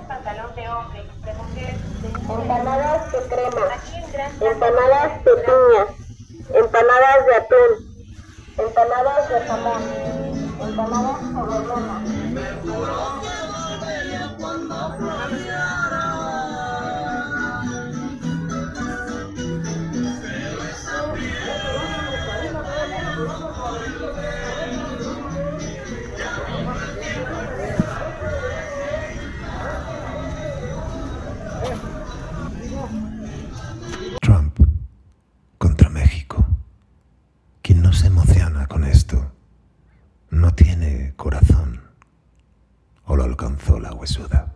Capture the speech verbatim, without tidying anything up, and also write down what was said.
pantalón de hombre, de mujer, de niño. Empanadas de crema, Aquí en Gran empanadas de piña, empanadas de atún, empanadas de jamón, empanadas hawaianas. Trump contra México. Quien no se emociona con esto no tiene corazón o lo alcanzó la huesuda.